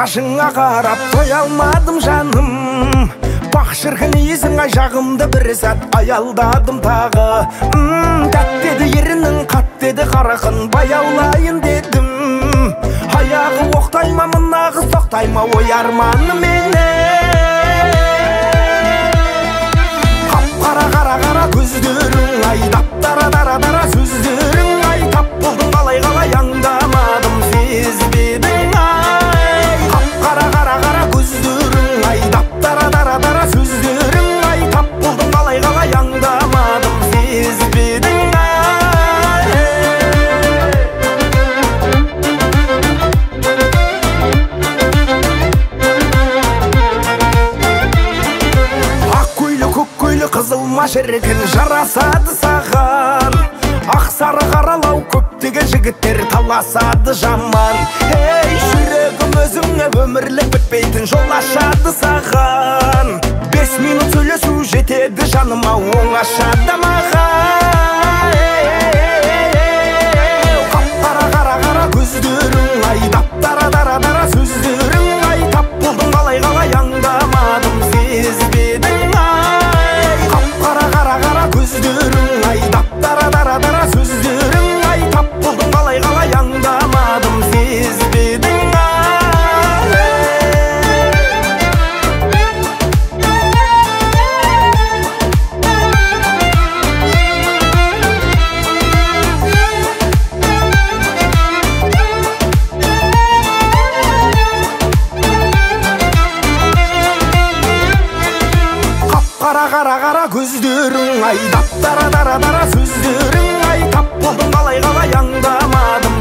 қашыңа қарап қоя алмадым жаным. Бақ шіркін иісің ай жағымды бір сәт аялдадым тағы. Тәттеді ерінің қаттеді қарақын баяулайын дедім. Аяғы оқтай ма мына қыз тоқтай ма ой арманы менен. Қап-қара қара көздерің ай дап-дара дара сөздерің ай тап болдың қалай аңдамадым сезбедің ай. Қап-қара көздерің ай дап-дара дара сөздерің ай тап болдың қалай аңдамадым сезбедің ай. Қызылма шіркін жарасады саған. Ақ сары қаралау көптеген жігіттер таласады жаман. Ей жүрегім өзіңе өмірлік бітпейтін жол ашады саған. 5 минут сөйлесу жетеді жаныма оңашада маған. Қап-қара көздерің ай дап-дара дара сөздерің ай тап болдың қалай аңдамадым сезбедің ай. Қара көздерің ай дап-дара дара сөздерің ай тап болдың қалай аңдамадым сезбедің ай. Қара көздерің ай дап-дара дара сөздерің ай тап болдың қалай аңдамадым